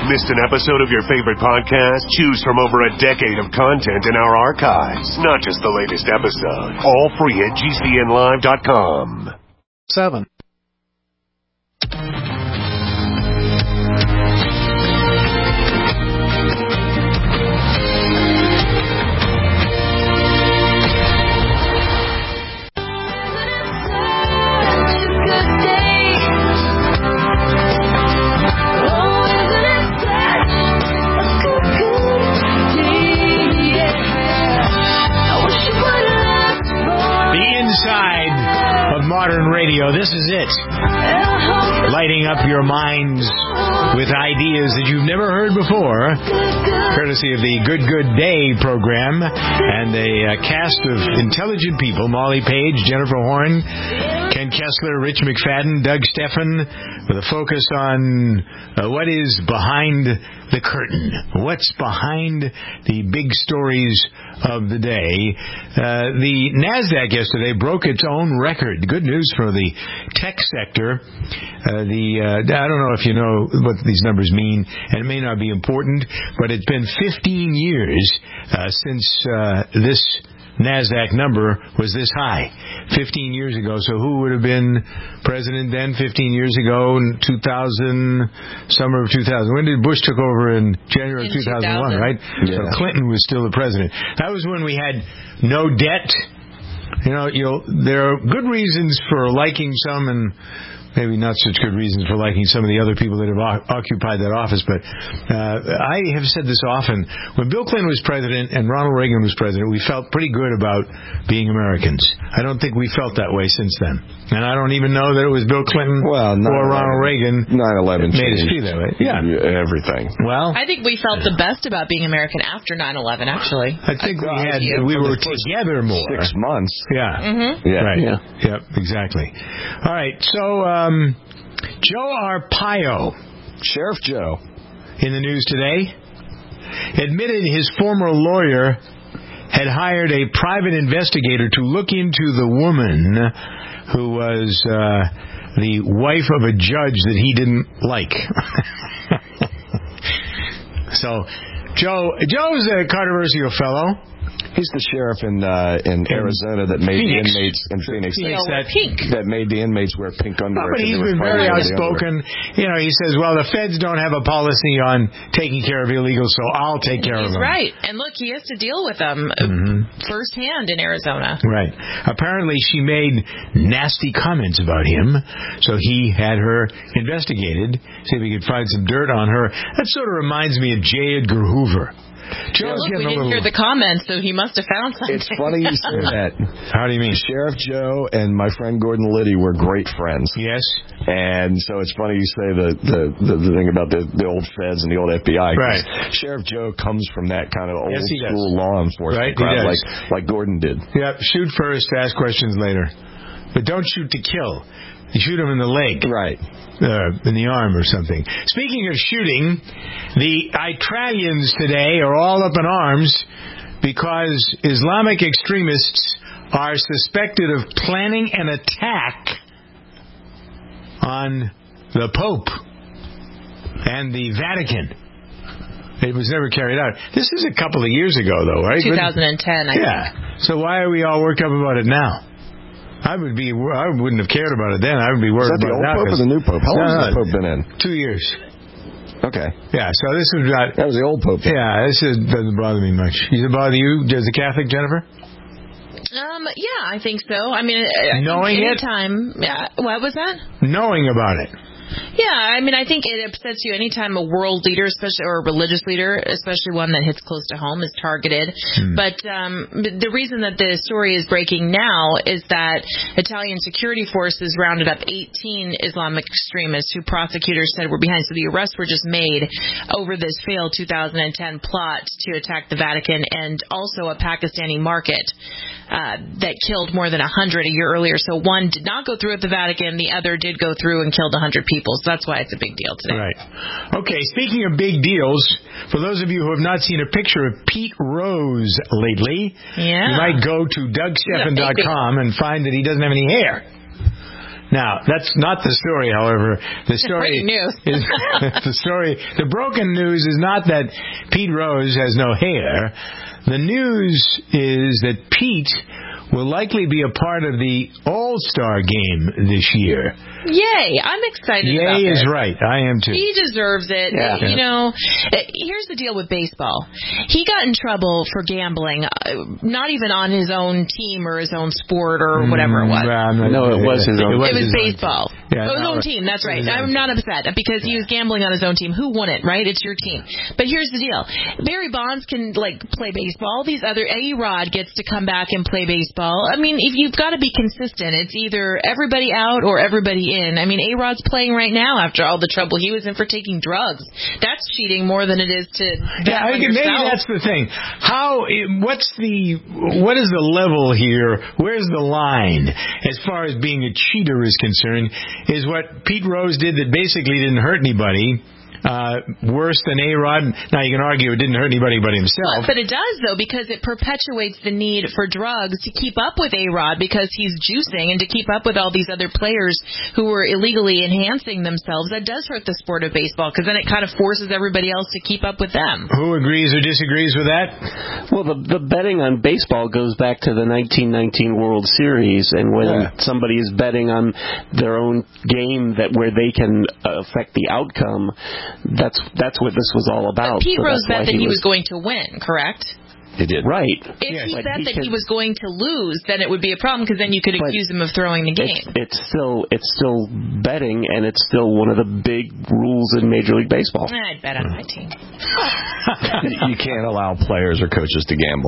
Missed an episode of your favorite podcast? Choose from over a decade of content in our archives. Not just the latest episode. All free at GCNlive.com. 7. Modern radio, this is it. Lighting up your minds with ideas that you've never heard before, courtesy of the Good Day program and a cast of intelligent people: Molly Page, Jennifer Horn, Ken Kessler, Rich McFadden, Doug Steffen, with a focus on what is behind the curtain. What's behind the big stories of the day? The NASDAQ yesterday broke its own record. Good news for the tech sector. I don't know if you know what these numbers mean, and it may not be important, but it's been 15 years since this NASDAQ number was this high. 15 years ago. So who would have been president then 15 years ago in 2000, summer of 2000? When did Bush took over in January of 2001, right? Yeah. So Clinton was still the president. That was when we had no debt. There are good reasons for liking some and maybe not such good reasons for liking some of the other people that have occupied that office. But I have said this often. When Bill Clinton was president and Ronald Reagan was president, we felt pretty good about being Americans. I don't think we felt that way since then. And I don't even know that it was Bill Clinton or Ronald Reagan 9/11 made us feel that way. Yeah. Everything. Well, I think we felt the best about being American after 9/11, actually. I think we were together more. 6 months. Yeah. Mm-hmm. Yeah. Right. Yeah. Yep, exactly. All right, so Joe Arpaio, Sheriff Joe, in the news today, admitted his former lawyer had hired a private investigator to look into the woman who was the wife of a judge that he didn't like. So, Joe's a controversial fellow. He's the sheriff in Arizona that made the inmates in Phoenix that made the inmates wear pink underwear. But he's been very outspoken. He says, "Well, the feds don't have a policy on taking care of illegals, so I'll take care of them." He's right, and look, he has to deal with them firsthand in Arizona. Right. Apparently, she made nasty comments about him, so he had her investigated, see if he could find some dirt on her. That sort of reminds me of J. Edgar Hoover. We didn't hear the comments, so he must have found something. It's funny you say that. How do you mean? Sheriff Joe and my friend Gordon Liddy were great friends. Yes. And so it's funny you say the thing about the old feds and the old FBI. Right. Sheriff Joe comes from that kind of old does. school law enforcement crowd, like Gordon did. Yep. Shoot first, ask questions later. But don't shoot to kill. You shoot him in the leg. Right. In the arm or something. Speaking of shooting, the Italians today are all up in arms because Islamic extremists are suspected of planning an attack on the Pope and the Vatican. It was never carried out. This is a couple of years ago, though, right? 2010, I think. Yeah. So why are we all worked up about it now? I wouldn't have cared about it then. I would be worried about it now. Is that the old Pope or the new Pope? How long has the Pope been in? 2 years. Okay. Yeah, so this was not... That was the old Pope. Yeah, this doesn't bother me much. Does it bother you as a Catholic, Jennifer? Yeah, I think so. I mean, knowing anytime, what was that? Knowing about it. Yeah, I mean, I think it upsets you anytime a world leader, especially or a religious leader, especially one that hits close to home, is targeted. But the reason that the story is breaking now is that Italian security forces rounded up 18 Islamic extremists who prosecutors said were behind. So the arrests were just made over this failed 2010 plot to attack the Vatican and also a Pakistani market that killed more than 100 a year earlier. So one did not go through at the Vatican, the other did go through and killed 100 people. So that's why it's a big deal today. Right. Okay, speaking of big deals, for those of you who have not seen a picture of Pete Rose lately, you might go to DougSteffen.com and find that he doesn't have any hair. Now, that's not the story, however. The story news. is the broken news is not that Pete Rose has no hair. The news is that Pete will likely be a part of the All-Star game this year. Yay! I'm excited about Yay this. is right. I am too. He deserves it. Yeah. You know, here's the deal with baseball. He got in trouble for gambling, not even on his own team or his own sport or whatever it was. No, it was his own. It was baseball. Yeah, his own team, that's right. I'm not upset because he was gambling on his own team. Who won it, right? It's your team. But here's the deal. Barry Bonds can, play baseball. These other A-Rod gets to come back and play baseball. I mean, if you've got to be consistent, it's either everybody out or everybody in. I mean, A-Rod's playing right now after all the trouble he was in for taking drugs. That's cheating more than it is to maybe that's the thing. What is the level here? Where's the line as far as being a cheater is concerned? Is what Pete Rose did that basically didn't hurt anybody worse than A-Rod? Now, you can argue it didn't hurt anybody but himself. But it does, though, because it perpetuates the need for drugs to keep up with A-Rod because he's juicing and to keep up with all these other players who were illegally enhancing themselves. That does hurt the sport of baseball because then it kind of forces everybody else to keep up with them. Who agrees or disagrees with that? Well, the betting on baseball goes back to the 1919 World Series, and when somebody is betting on their own game where they can affect the outcome, that's what this was all about. But Pete Rose bet that he was going to win, correct? He did. Right. If he bet that he was going to lose, then it would be a problem because then you could accuse him of throwing the game. It's still betting, and it's still one of the big rules in Major League Baseball. I'd bet on my team. You can't allow players or coaches to gamble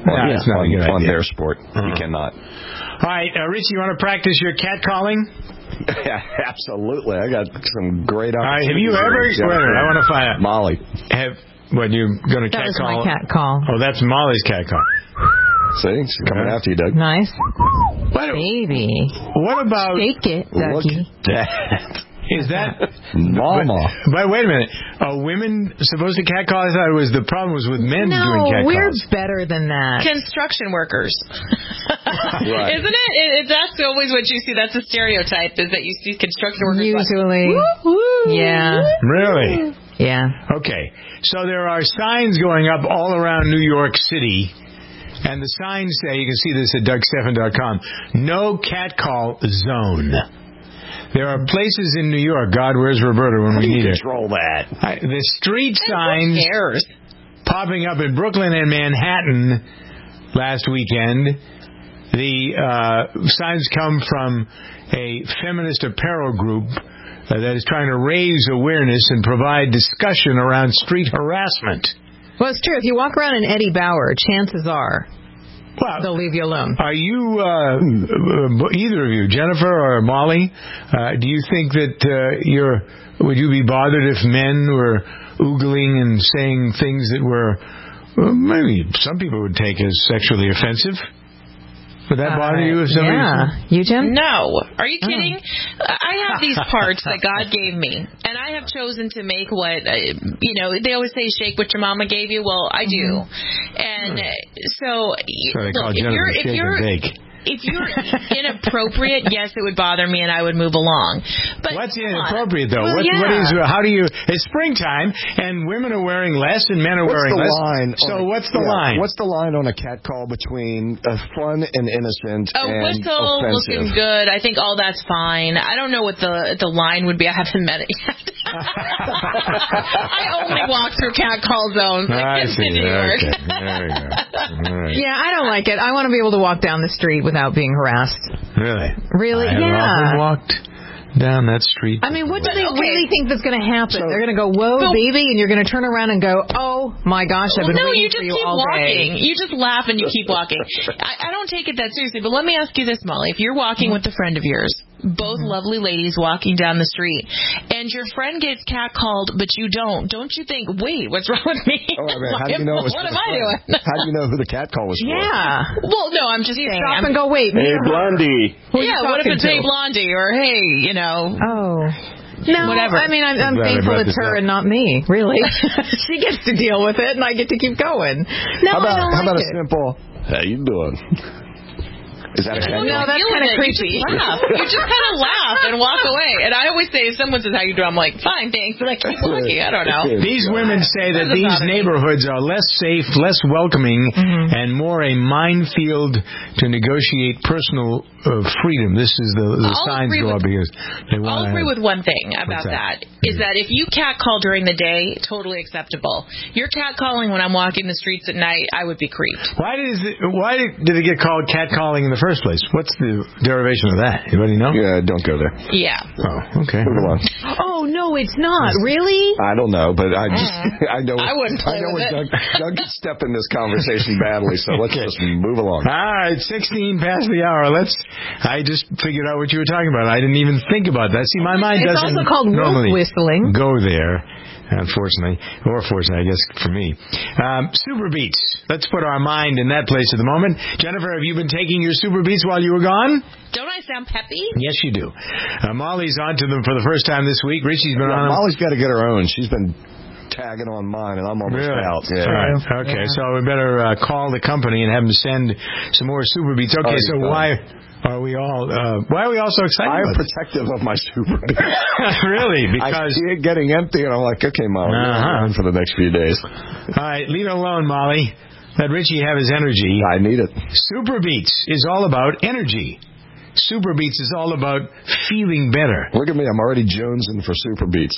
on their sport. You cannot. All right, Richie, you want to practice your cat calling? Yeah, absolutely. I got some great opportunities. All right, have you ever? I want to find out. Molly. What, you going to cat call? That was my cat call. Oh, that's Molly's cat call. See? She's coming after you, Doug. Nice. Baby. What about... Shake it, Dougie. Look at that. Is that Mama? But wait a minute. Are women supposed to cat call? I thought the problem was with men doing cat calls. No, we're better than that. Construction workers. Right. Isn't it? That's always what you see. That's a stereotype, is that you see construction workers. Usually. Yeah. Really? Yeah. Okay. So there are signs going up all around New York City. And the signs say, you can see this at DougStephan.com, no cat call zone. There are places in New York. God, where's Roberta when we need her? Control that. The street signs popping up in Brooklyn and Manhattan last weekend. The signs come from a feminist apparel group that is trying to raise awareness and provide discussion around street harassment. Well, it's true. If you walk around in Eddie Bauer, chances are they'll leave you alone. Are you, either of you, Jennifer or Molly, do you think that would you be bothered if men were oogling and saying things that were, maybe some people would take as sexually offensive? Would that bother you if somebody... Yeah. You, Jen? No. Are you kidding? I have these parts that God gave me, and I have chosen to make what, they always say shake what your mama gave you. Well, I do. And so if you're inappropriate, yes, it would bother me and I would move along. But what's inappropriate, though? It's springtime and women are wearing less and men are wearing less. What's the line? What's the line on a cat call between fun and innocent and whistle offensive? Looking good. I think all that's fine. I don't know what the line would be. I haven't met it yet. I only walk through cat call zones. I see. New York. Okay. There you go. Right. Yeah, I don't like it. I want to be able to walk down the street without being harassed. Really? Really? I have often walked down that street. I mean, what do they really think that's going to happen? They're going to go, whoa, baby, and you're going to turn around and go, oh, my gosh, I've been waiting for you all day. You just laugh and you keep walking. I don't take it that seriously, but let me ask you this, Molly. If you're walking with a friend of yours, both lovely ladies walking down the street, and your friend gets catcalled, but you don't you think, wait, what's wrong with me? Oh, I mean, how do you know it was what am I doing? How do you know who the cat call was for? Yeah. Well, no, I'm just saying. Stop and go, wait. Hey, Blondie. Yeah, what if it's Hey, Blondie, or hey, Oh. No, whatever. I mean, I'm thankful it's her and not me, really. She gets to deal with it, and I get to keep going. No, I don't like it. How about a simple, how you doing? Is that a cat No, that's kind of creepy. You just kind of laugh and walk away. And I always say, if someone says, how you doing? I'm like, fine, thanks. And I keep walking. I don't know. These women say that these neighborhoods are less safe, less welcoming, and more a minefield to negotiate personal freedom. This is the signs draw because they want. I'll agree with one thing about that. Is that if you catcall during the day, totally acceptable. You're catcalling when I'm walking the streets at night, I would be creeped. Why did it get called catcalling in the first place? What's the derivation of that? Anybody know? Yeah, don't go there. Yeah. Oh, okay. Move along. Oh, no, it's not. Really? I don't know, but I know. I wouldn't play with it. Doug could step in this conversation badly, so let's just move along. All right, 16 past the hour. I just figured out what you were talking about. I didn't even think about that. See, my mind doesn't normally. It's also called wolf whistling. Go there. Unfortunately, or fortunately, I guess, for me. Super Beats. Let's put our mind in that place at the moment. Jennifer, have you been taking your Super Beats while you were gone? Don't I sound peppy? Yes, you do. Molly's on to them for the first time this week. Richie's been on them. Molly's got to get her own. She's been tagging on mine, and I'm almost out. Yeah. All right. Okay, so we better call the company and have them send some more Super Beats. Okay, so why are we all so excited? I am protective of my Super Beats. Really? Because I see it getting empty, and I'm like, okay, Molly, I'm for the next few days. All right, leave it alone, Molly. Let Richie have his energy. I need it. Super Beats is all about energy. Super Beats is all about feeling better. Look at me, I'm already jonesing for Super Beats.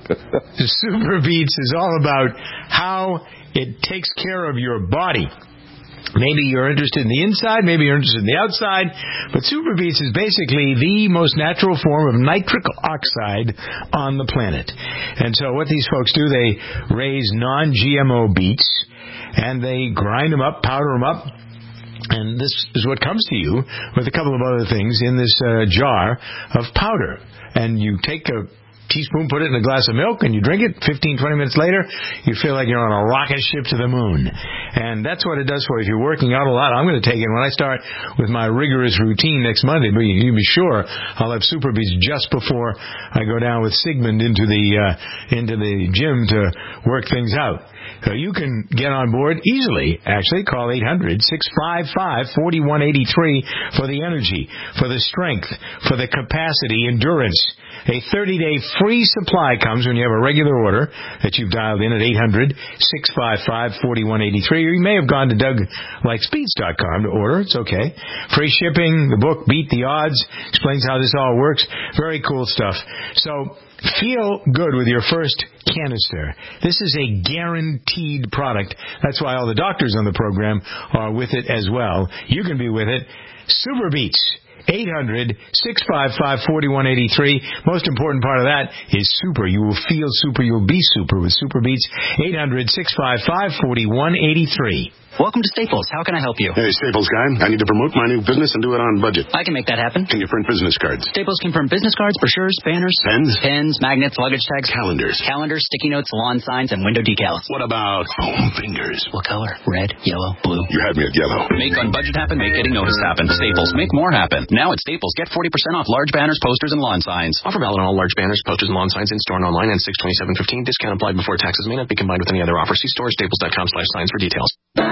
Super Beats is all about how it takes care of your body. Maybe you're interested in the inside, maybe you're interested in the outside, but Super Beats is basically the most natural form of nitric oxide on the planet. And so what these folks do, they raise non-GMO beets, and they grind them up, powder them up, and this is what comes to you with a couple of other things in this jar of powder. And you take a teaspoon, put it in a glass of milk, and you drink it. 15, 20 minutes later, you feel like you're on a rocket ship to the moon. And that's what it does for you. If you're working out a lot, I'm going to take it. When I start with my rigorous routine next Monday, but you can be sure I'll have Super Beats just before I go down with Sigmund into the gym to work things out. So you can get on board easily, actually. Call 800-655-4183 for the energy, for the strength, for the capacity, endurance. A 30-day free supply comes when you have a regular order that you've dialed in at 800-655-4183. Or you may have gone to DougLikesBeats.com to order. It's okay. Free shipping, the book, Beat the Odds, explains how this all works. Very cool stuff. So feel good with your first canister. This is a guaranteed product. That's why all the doctors on the program are with it as well. You can be with it. Super Beats. 800-655-4183. Most important part of that is super. You will feel super. You will be super with Super Beats. 800-655-4183. Welcome to Staples. How can I help you? Hey, Staples guy. I need to promote my new business and do it on budget. I can make that happen. Can you print business cards? Staples can print business cards, brochures, banners. Pens? Pens, magnets, luggage tags. Calendars. Calendars, sticky notes, lawn signs, and window decals. What about foam fingers? What color? Red, yellow, blue. You had me at yellow. Make on budget happen, make getting noticed happen. Staples. Make more happen. Now at Staples, get 40% off large banners, posters, and lawn signs. Offer valid on all large banners, posters, and lawn signs in store and online and 6/27/15. Discount applied before taxes. May not be combined with any other offer. See store staples.com/signs for details.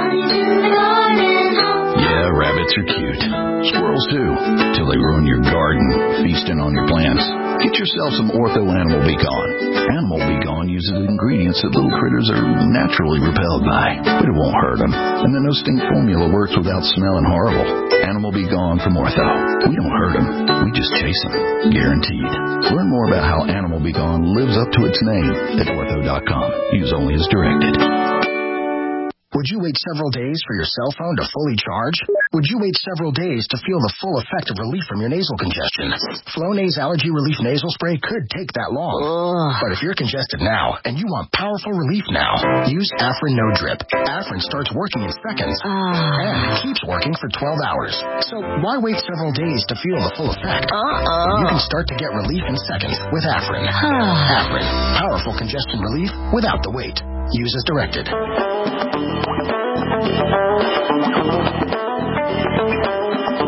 Yeah, rabbits are cute. Squirrels too, till they ruin your garden, feasting on your plants. Get yourself some Ortho Animal Be Gone. Animal Be Gone uses ingredients that little critters are naturally repelled by, but it won't hurt them. And the no-stink formula works without smelling horrible. Animal Be Gone from Ortho. We don't hurt them, we just chase them. Guaranteed. Learn more about how Animal Be Gone lives up to its name at Ortho.com. Use only as directed. Would you wait several days for your cell phone to fully charge? Would you wait several days to feel the full effect of relief from your nasal congestion? Flonase Allergy Relief Nasal Spray could take that long. But if you're congested now and you want powerful relief now, use Afrin No Drip. Afrin starts working in seconds and it keeps working for 12 hours. So why wait several days to feel the full effect? You can start to get relief in seconds with Afrin. Afrin, powerful congestion relief without the wait. Use as directed.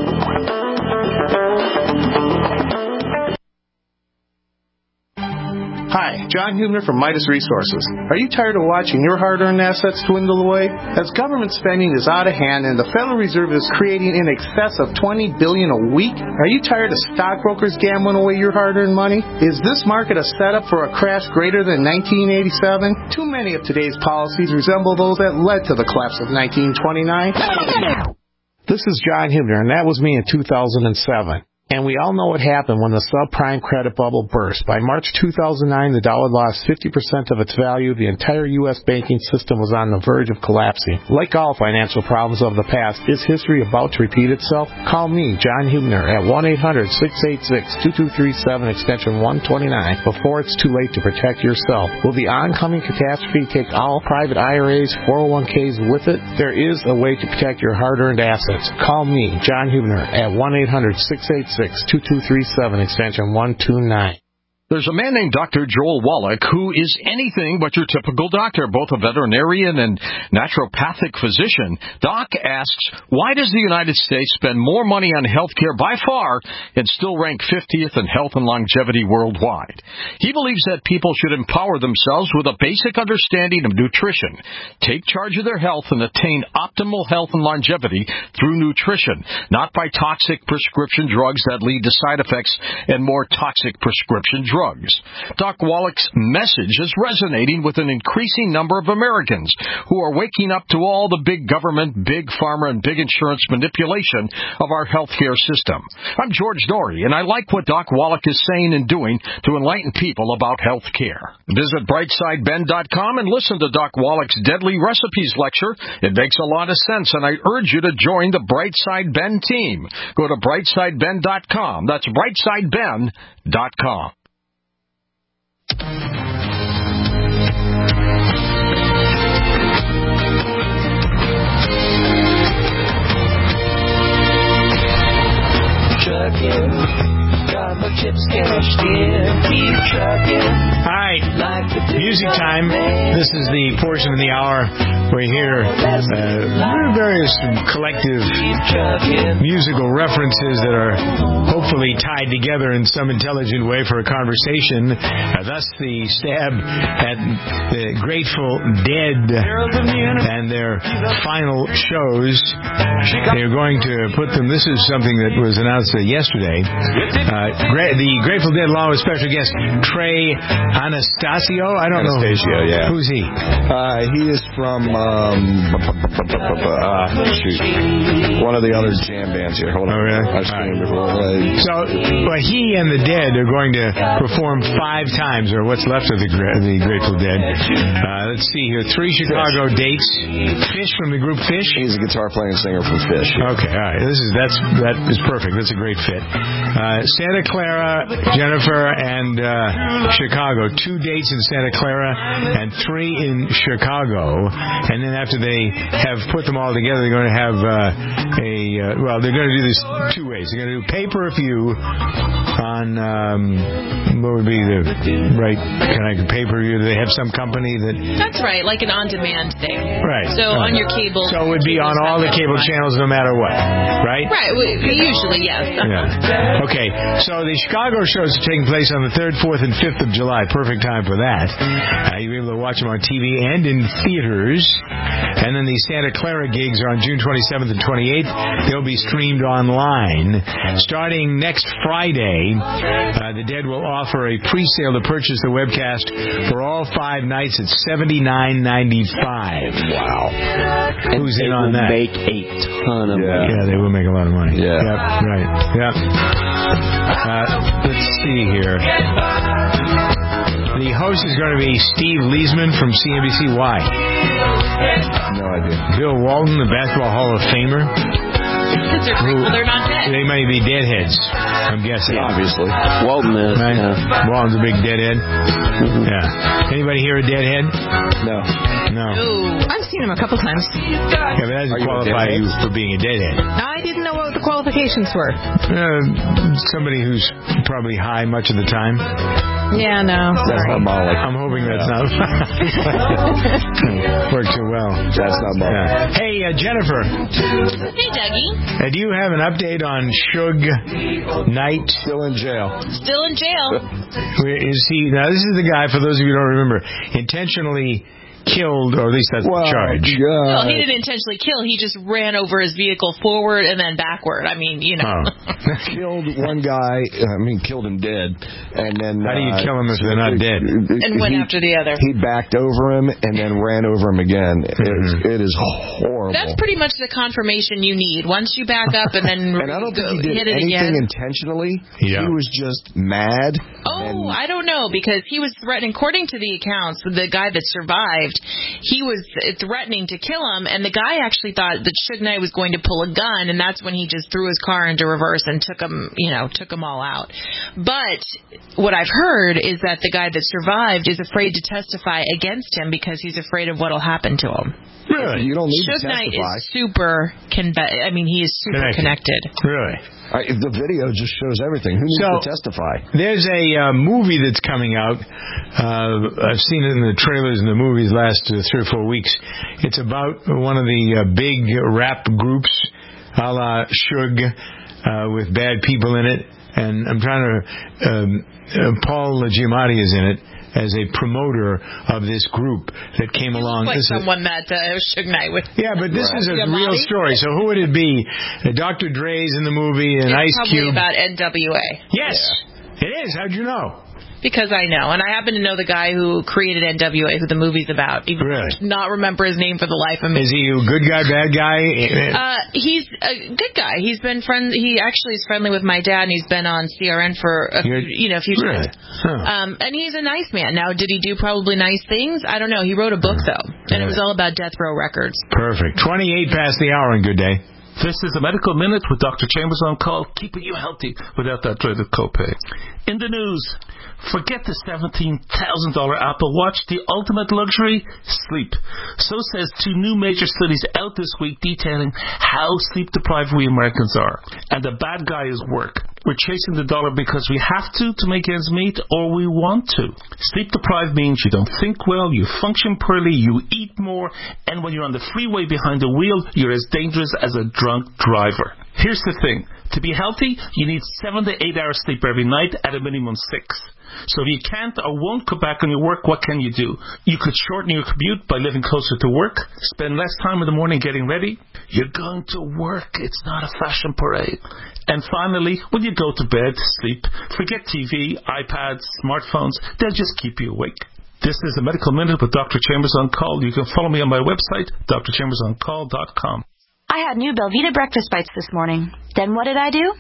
Hi, John Hubner from Midas Resources. Are you tired of watching your hard-earned assets dwindle away? As government spending is out of hand and the Federal Reserve is creating in excess of $20 billion a week, are you tired of stockbrokers gambling away your hard-earned money? Is this market a setup for a crash greater than 1987? Too many of today's policies resemble those that led to the collapse of 1929. This is John Hubner, and that was me in 2007. And we all know what happened when the subprime credit bubble burst. By March 2009, the dollar lost 50% of its value. The entire U.S. banking system was on the verge of collapsing. Like all financial problems of the past, is history about to repeat itself? Call me, John Hubner, at 1-800-686-2237, extension 129, before it's too late to protect yourself. Will the oncoming catastrophe take all private IRAs, 401ks with it? There is a way to protect your hard-earned assets. Call me, John Hubner, at 1-800-686-2237, extension 129. There's a man named Dr. Joel Wallach who is anything but your typical doctor, both a veterinarian and naturopathic physician. Doc asks, why does the United States spend more money on health care by far and still rank 50th in health and longevity worldwide? He believes that people should empower themselves with a basic understanding of nutrition, take charge of their health, and attain optimal health and longevity through nutrition, not by toxic prescription drugs that lead to side effects and more toxic prescription drugs. Doc Wallach's message is resonating with an increasing number of Americans who are waking up to all the big government, big pharma, and big insurance manipulation of our healthcare system. I'm George Dory, and I like what Doc Wallach is saying and doing to enlighten people about health care. Visit BrightSideBen.com and listen to Doc Wallach's Deadly Recipes lecture. It makes a lot of sense, and I urge you to join the Brightside Ben team. Go to BrightSideBen.com. That's BrightSideBen.com. Trucking, got my chips cashed in, keep trucking. All right, music time. This is the portion of the hour where you hear various collective musical references that are hopefully tied together in some intelligent way for a conversation. Thus, the stab at the Grateful Dead and their final shows. They're going to put them. This is something that was announced yesterday. The Grateful Dead along with special guest Trey Anastasio. I don't know. Yeah. Who's he? He is from one of the other jam bands here. Hold on. Oh, really? I've seen him before. So, he and the Dead are going to perform 5 times, or what's left of the Grateful Dead. Let's see here. 3 Chicago dates. Fish from the group Fish. He's a guitar playing singer from Fish. Yeah. Okay, all right. That is perfect. That's a great fit. Santa Clara, Jennifer, and Chicago. 2 dates in Santa Clara and 3 in Chicago. And then after they have put them all together, they're going to have they're going to do this 2 ways. They're going to do pay-per-view on what would be the right kind of pay-per-view? Do they have some company that? That's right, like an on-demand thing. Right. So on your cable. So it would be on all the cable channels, no matter what, right? Right. Usually, yes. Yeah. Okay. So the Chicago shows are taking place on the 3rd, 4th, and 5th of July. Perfect time for that. You'll be able to watch them on TV and in theaters. And then the Santa Clara gigs are on June 27th and 28th. They'll be streamed online. Starting next Friday, the Dead will offer a pre-sale to purchase the webcast for all 5 nights at $79.95. Wow. Who's in on that? Make a ton of money. Yeah, they will make a lot of money. Yeah. Yep, right. Yep. Let's see here. The host is going to be Steve Leisman from CNBC. Why? No idea. Bill Walton, the Basketball Hall of Famer. Because they're grateful they're not dead. They might be deadheads, I'm guessing. Yeah, obviously. Walton is. Right? Yeah. Walton's a big deadhead. Mm-hmm. Yeah. Anybody here a deadhead? No. I've seen him a couple times. Yeah, but that doesn't qualify you for being a deadhead. I didn't know what the qualifications were. Somebody who's probably high much of the time. Yeah, no. That's not Molly. I'm hoping that's not worked too well. That's not Molly. Yeah. Hey, Jennifer. Hey, Dougie. Do you have an update on Suge Knight? Still in jail. Still in jail. Is he? Now, this is the guy, for those of you who don't remember, intentionally killed, or at least that's the charge. Well, he didn't intentionally kill. He just ran over his vehicle forward and then backward. I mean, you know. Killed one guy. Killed him dead. And then how do you kill him if they're not dead? And went after the other. He backed over him and then ran over him again. It is horrible. That's pretty much the confirmation you need. Once you back up and then and I don't think he did hit it anything again. intentionally. Yeah. He was just mad. Oh, I don't know, because he was threatening, according to the accounts, the guy that survived, he was threatening to kill him, and the guy actually thought that Suge Knight was going to pull a gun, and that's when he just threw his car into reverse and took them all out. But what I've heard is that the guy that survived is afraid to testify against him because he's afraid of what will happen to him. Really? You don't need Suge to testify. Knight is super he is super connected. Really? The video just shows everything. Who needs to testify? There's a movie that's coming out. I've seen it in the trailers and the movies last 3 or 4 weeks. It's about one of the big rap groups, a la Suge, with bad people in it. And I'm trying to... Paul Giamatti is in it as a promoter of this group that came along. Like someone that Suge Knight with. Yeah, but this is a real story. So who would it be? Dr. Dre's in the movie and Ice Cube. It's probably about NWA. Yes, it is. How'd you know? Because I know, and I happen to know the guy who created NWA, who the movie's about. Even not remember his name for the life of me. Is he a good guy, bad guy? He's a good guy. He's been He actually is friendly with my dad, and he's been on CRN for a few times. Huh. And he's a nice man. Now, did he do probably nice things? I don't know. He wrote a book though, and it was all about Death Row Records. Perfect. 28 past the hour, and good day. This is the Medical Minute with Dr. Chambers on call, keeping you healthy without that dreaded copay. In the news, forget the $17,000 Apple Watch, the ultimate luxury, sleep. So says 2 new major studies out this week detailing how sleep-deprived we Americans are. And the bad guy is work. We're chasing the dollar because we have to make ends meet, or we want to. Sleep-deprived means you don't think well, you function poorly, you eat more, and when you're on the freeway behind the wheel, you're as dangerous as a drunk driver. Here's the thing. To be healthy, you need 7 to 8 hours sleep every night, at a minimum 6. So if you can't or won't cut back on your work, what can you do? You could shorten your commute by living closer to work, spend less time in the morning getting ready. You're going to work. It's not a fashion parade. And finally, when you go to bed, sleep, forget TV, iPads, smartphones. They'll just keep you awake. This is the Medical Minute with Dr. Chambers on Call. You can follow me on my website, drchambersoncall.com. I had new Belvita breakfast bites this morning. Then what did I do?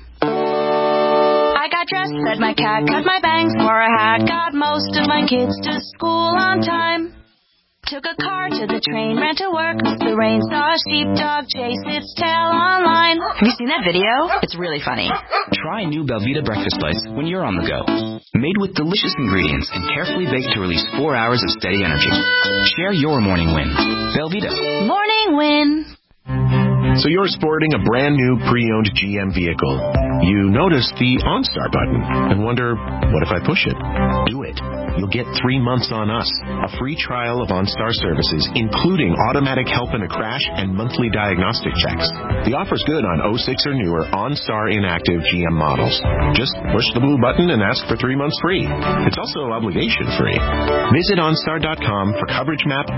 I got dressed, fed my cat, cut my bangs, wore a hat, got most of my kids to school on time. Took a car to the train, ran to work, the rain, saw a sheepdog chase its tail online. Have you seen that video? It's really funny. Try new Belvita breakfast bites when you're on the go. Made with delicious ingredients and carefully baked to release 4 hours of steady energy. Share your morning win. Belvita. Morning win. So you're sporting a brand new pre-owned GM vehicle. You notice the OnStar button and wonder, what if I push it? Do it. You'll get 3 months on us. A free trial of OnStar services, including automatic help in a crash and monthly diagnostic checks. The offer's good on 06 or newer OnStar inactive GM models. Just push the blue button and ask for 3 months free. It's also obligation free. Visit OnStar.com for coverage map.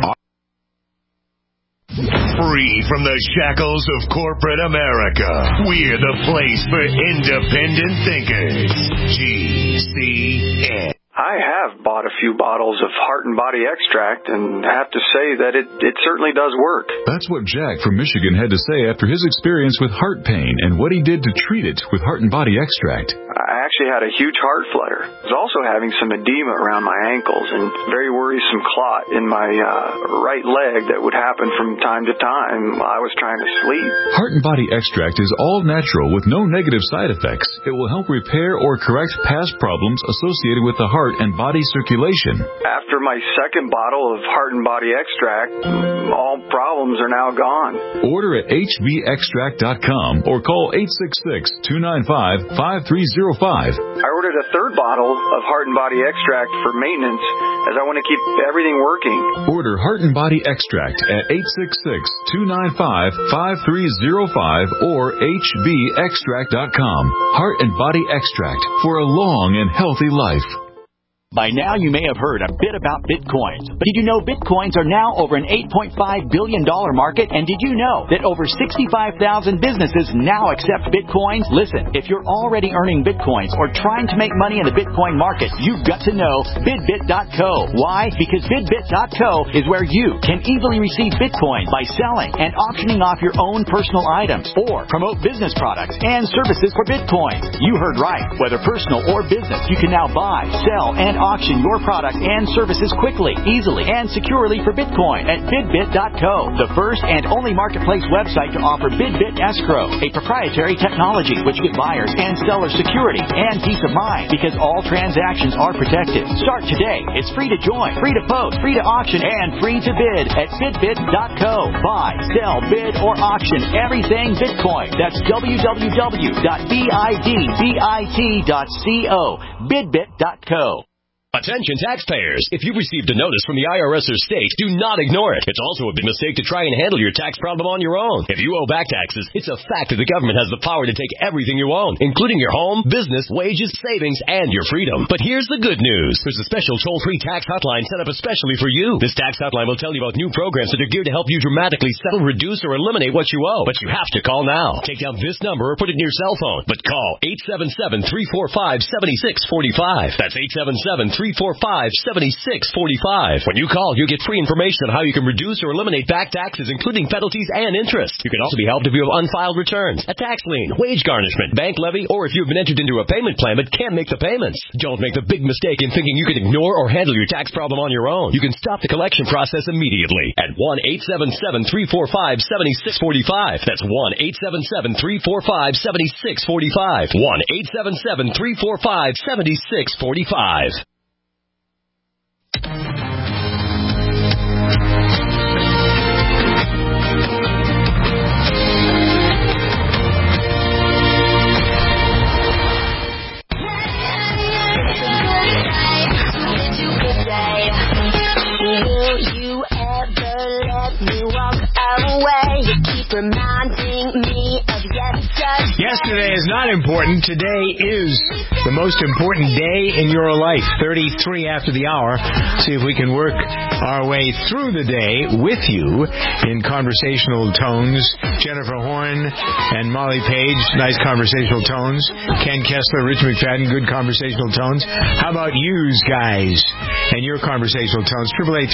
Free from the shackles of corporate America, we're the place for independent thinkers. GCN. I have bought a few bottles of Heart and Body Extract and have to say that it certainly does work. That's what Jack from Michigan had to say after his experience with heart pain and what he did to treat it with Heart and Body Extract. I actually had a huge heart flutter. I was also having some edema around my ankles and very worrisome clot in my right leg that would happen from time to time while I was trying to sleep. Heart and Body Extract is all natural with no negative side effects. It will help repair or correct past problems associated with the heart heart and body circulation. After my second bottle of Heart and Body Extract, all problems are now gone. Order at hbextract.com or call 866-295-5305. I ordered a third bottle of Heart and Body Extract for maintenance as I want to keep everything working. Order Heart and Body Extract at 866-295-5305 or hbextract.com. Heart and Body Extract for a long and healthy life. By now, you may have heard a bit about Bitcoins. But did you know Bitcoins are now over an $8.5 billion market? And did you know that over 65,000 businesses now accept Bitcoins? Listen, if you're already earning Bitcoins or trying to make money in the Bitcoin market, you've got to know BidBit.co. Why? Because BidBit.co is where you can easily receive Bitcoin by selling and auctioning off your own personal items or promote business products and services for Bitcoin. You heard right. Whether personal or business, you can now buy, sell, and auction your product and services quickly, easily, and securely for Bitcoin at BidBit.co, the first and only marketplace website to offer BidBit Escrow, a proprietary technology which gives buyers and sellers security and peace of mind because all transactions are protected. Start today. It's free to join, free to post, free to auction, and free to bid at BidBit.co. Buy, sell, bid, or auction everything Bitcoin. That's www.bidbit.co. BidBit.co. Attention taxpayers! If you've received a notice from the IRS or state, do not ignore it. It's also a big mistake to try and handle your tax problem on your own. If you owe back taxes, it's a fact that the government has the power to take everything you own, including your home, business, wages, savings, and your freedom. But here's the good news. There's a special toll-free tax hotline set up especially for you. This tax hotline will tell you about new programs that are geared to help you dramatically settle, reduce, or eliminate what you owe. But you have to call now. Take down this number or put it in your cell phone. But call 877-345-7645. That's 877-345-7645. When you call, you'll get free information on how you can reduce or eliminate back taxes, including penalties and interest. You can also be helped if you have unfiled returns, a tax lien, wage garnishment, bank levy, or if you've been entered into a payment plan but can't make the payments. Don't make the big mistake in thinking you can ignore or handle your tax problem on your own. You can stop the collection process immediately at 1-877-345-7645. That's 1-877-345-7645. 1-877-345-7645. Will you ever let me walk away? You keep reminding me of yesterday. Yesterday is not important. Today is the most important day in your life. 33 after the hour. See if we can work our way through the day with you in conversational tones. Jennifer Horn and Molly Page, nice conversational tones. Ken Kessler, Rich McFadden, good conversational tones. How about yous guys and your conversational tones?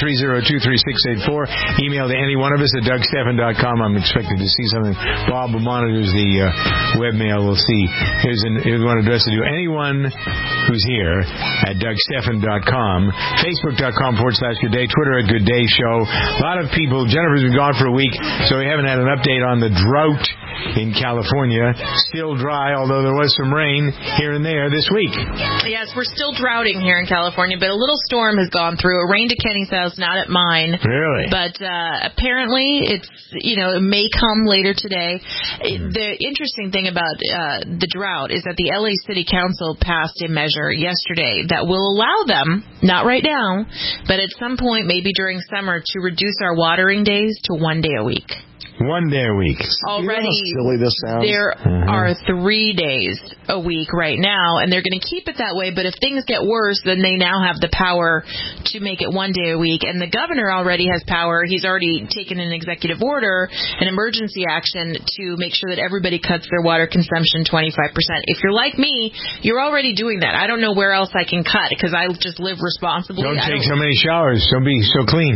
888-302-3684. Email to any one of us at DougStephan.com. I'm expecting to see something. Bob, who monitors the webmail, will see. Here's one address to do. Anyone who's here at DougStephan.com. Facebook.com/Good Day. Twitter at Good Day Show. A lot of people. Jennifer's been gone for a week, so we haven't had an update on the drought in California. Still dry, although there was some rain here and there this week. Yes, we're still droughting here in California, but a little storm has gone through. It rained at Kenny's house, not at mine. Really? But apparently it's, it may come later today. The interesting thing about the drought is that the LA City Council passed a measure yesterday that will allow them, not right now, but at some point, maybe during summer, to reduce our watering days to 1 day a week. 1 day a week. Already, you know how silly this sounds? There are 3 days a week right now, and they're going to keep it that way, but if things get worse, then they now have the power to make it 1 day a week, and the governor already has power. He's already taken an executive order, an emergency action, to make sure that everybody cuts their water consumption 25%. If you're like me, you're already doing that. I don't know where else I can cut, because I just live responsibly. Don't take so many showers. Don't be so clean.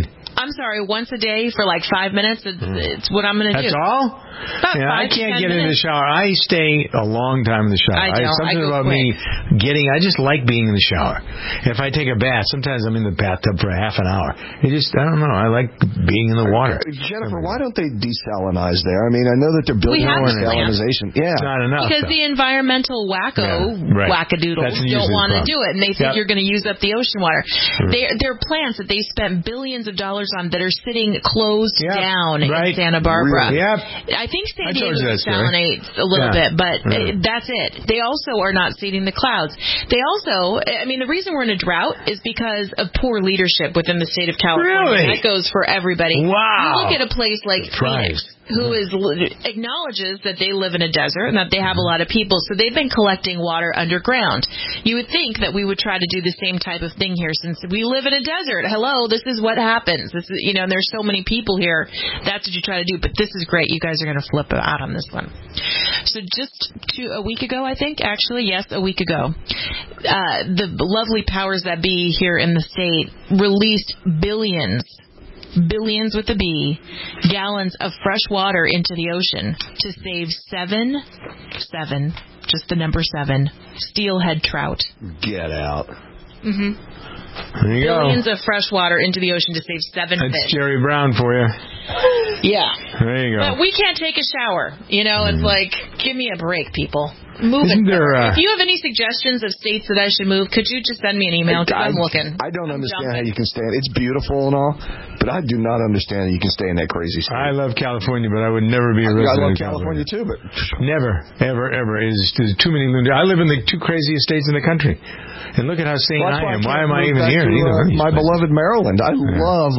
I'm sorry, once a day for like 5 minutes. It's what I'm going to do. That's all? I can't get in the shower. I stay a long time in the shower. Something about me I just like being in the shower. If I take a bath, sometimes I'm in the bathtub for half an hour. I don't know. I like being in the water. Jennifer, why don't they desalinize there? I mean, I know that they're building desalinization. Yeah. It's not enough. Because the environmental wackadoodles don't want to do it, and they think you're going to use up the ocean water. There are plants that they spent billions of dollars on that are sitting closed down in Santa Barbara. I think San Diego desalinates a little bit, but that's it. They also are not seeding the clouds. They also, the reason we're in a drought is because of poor leadership within the state of California. Really? That goes for everybody. Wow. You look at a place like Phoenix, who acknowledges that they live in a desert and that they have a lot of people, so they've been collecting water underground. You would think that we would try to do the same type of thing here, since we live in a desert. Hello, this is what happens. This is, and there's so many people here. That's what you try to do. But this is great. You guys are going to flip out on this one. So just a week ago, I think, a week ago, the lovely powers that be here in the state released billions with a B, gallons of fresh water into the ocean to save seven, just the number 7, steelhead trout. Get out. Mm-hmm. There you billions go. of fresh water into the ocean to save 7 That's fish. Jerry Brown for you. Yeah. There you go. But we can't take a shower. It's like, give me a break, people. Move it. If you have any suggestions of states that I should move, could you just send me an email? Because I'm looking. I don't understand how you can stay in it. It's beautiful and all, but I do not understand how you can stay in that crazy state. I love California, but I would never be a resident of California too, but never, ever. There's too many lunatics. I live in the 2 craziest states in the country. And look at how sane I am. Why am I even here? My beloved Maryland. I love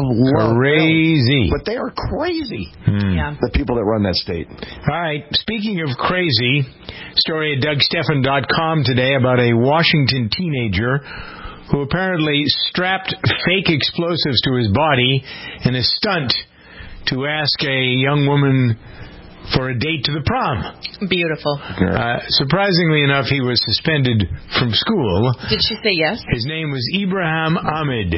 crazy. Maryland. But they are crazy. Yeah. The people that run that state. All right. Speaking of crazy, story at DougStephan.com today about a Washington teenager who apparently strapped fake explosives to his body in a stunt to ask a young woman for a date to the prom. Beautiful. Surprisingly enough, he was suspended from school. Did she say yes? His name was Ibrahim Ahmed.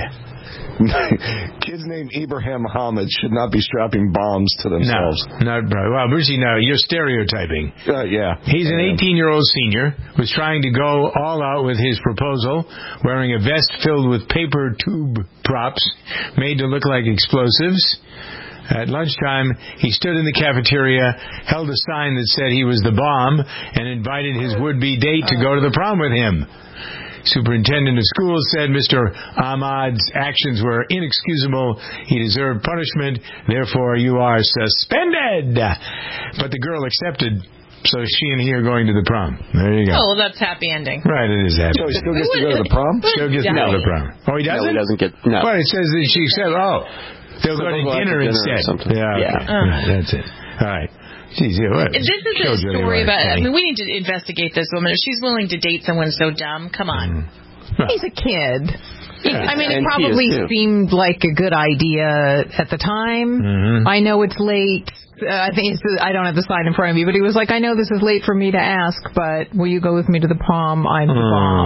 Kids named Ibrahim Ahmed should not be strapping bombs to themselves. No, well, Brucey, no, you're stereotyping. Yeah. He's an 18-year-old senior who's trying to go all out with his proposal, wearing a vest filled with paper tube props made to look like explosives. At lunchtime, he stood in the cafeteria, held a sign that said he was the bomb, and invited his would-be date to go to the prom with him. Superintendent of schools said Mr. Ahmad's actions were inexcusable. He deserved punishment. Therefore, you are suspended. But the girl accepted, so she and he are going to the prom. There you go. Oh, well, that's happy ending. Right, it is happy. So he still gets to go to the prom? Still gets to go to the prom. Oh, he doesn't? No, he doesn't get... No. Well, it says that she said, they'll go to dinner instead. That's it. All right. Jeez, this is a story about... we need to investigate this woman. If she's willing to date someone so dumb, come on. He's a kid. Yeah. It probably seemed like a good idea at the time. Mm-hmm. I know it's late. I think I don't have the sign in front of me, but he was like, I know this is late for me to ask, but will you go with me to the prom? I'm the bomb.